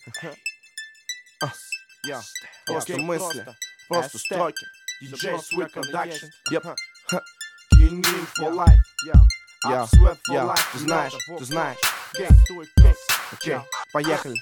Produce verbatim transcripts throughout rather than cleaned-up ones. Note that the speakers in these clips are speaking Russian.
Я просто мысли, просто строки. диджей Sweet Production. Yep. King in for life. Я, я, ты знаешь, ты знаешь. Окей, поехали.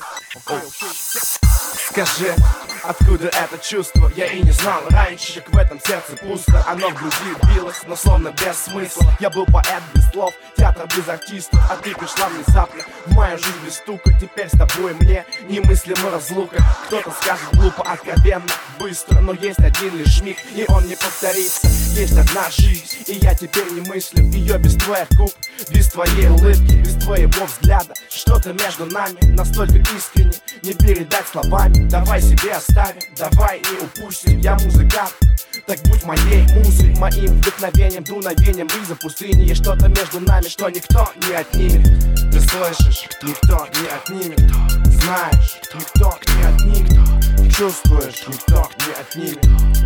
Скажи, откуда это чувство? Я и не знал раньше, как в этом сердце пусто. Оно в груди билось, но словно без смысла. Я был поэт без слов, театр без артистов. А ты пришла внезапно в мою жизнь без стука. Теперь с тобой мне немыслима разлука. Кто-то скажет глупо, откровенно, быстро. Но есть один лишь миг, и он не повторится. Есть одна жизнь, и я теперь не мыслю ее без твоих губ, без твоей улыбки, без твоего взгляда. Что-то между нами настолько искренне, не передать словами. Давай себе оставим, давай не упустим. Я музыкант, так будь моей музой, моим вдохновением, дуновением бриза пустыни. Есть что-то между нами, что никто не отнимет. Ты слышишь, никто не отнимет. Знаешь, никто не отнимет. Чувствуешь, никто не отнимет.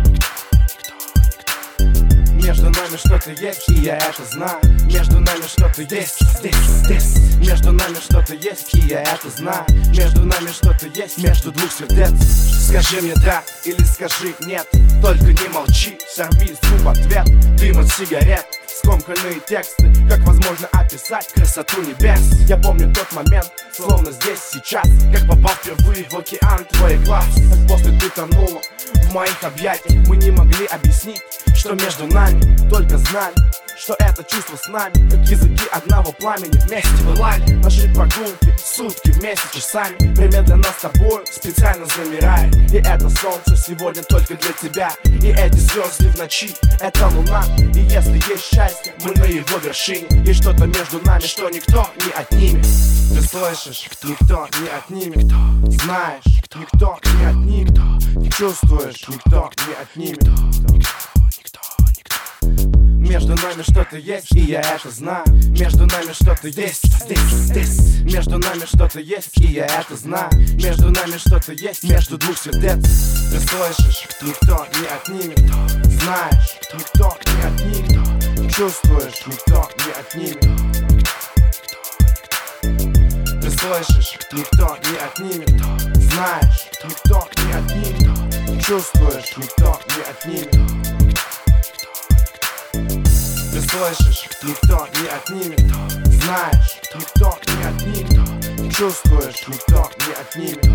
Между нами что-то есть, и я это знаю. Между нами что-то есть, здесь, здесь. Между нами что-то есть, и я это знаю. Между нами что-то есть, между двух сердец. Скажи мне да, или скажи нет. Только не молчи, сорви зуб ответ. Дым от сигарет, скомканные тексты. Как возможно описать красоту небес? Я помню тот момент, словно здесь, сейчас. Как попал впервые в океан твоих глаз. Как после ты тонула в моих объятиях. Мы не могли объяснить, что между нами, только знали, что это чувство с нами. Как языки одного пламени вместе пылали. Наши прогулки, сутки вместе часами. Время для нас с тобой специально замирает. И это солнце сегодня только для тебя. И эти звезды в ночи, это луна. И если есть счастье, мы на его вершине. И что-то между нами, что никто не отнимет. Ты слышишь, никто не отнимет. Знаешь, никто не отнимет. Чувствуешь, никто не отнимет. Между нами что-то есть, и я это знаю. Между нами что-то есть, здесь, здесь. Между нами что-то есть, и я это знаю. Между нами что-то есть, между двух сердец. Ты слышишь, никто не отнимет. Знаешь, никто не отнимет. Чувствуешь, никто не отнимет. Ты слышишь, никто не отнимет. Знаешь, никто не отнимет. Чувствуешь, никто не отнимет. Ты слышишь, никто не отнимет. Знаешь, никто не отнимет. Чувствуешь, никто не отнимет.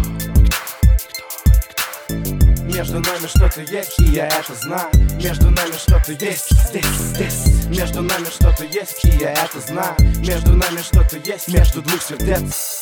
Между нами что-то есть, и я это знаю. Между нами что-то есть, здесь, здесь. Между нами что-то есть, и я это знаю. Между нами что-то есть, между двух сердец.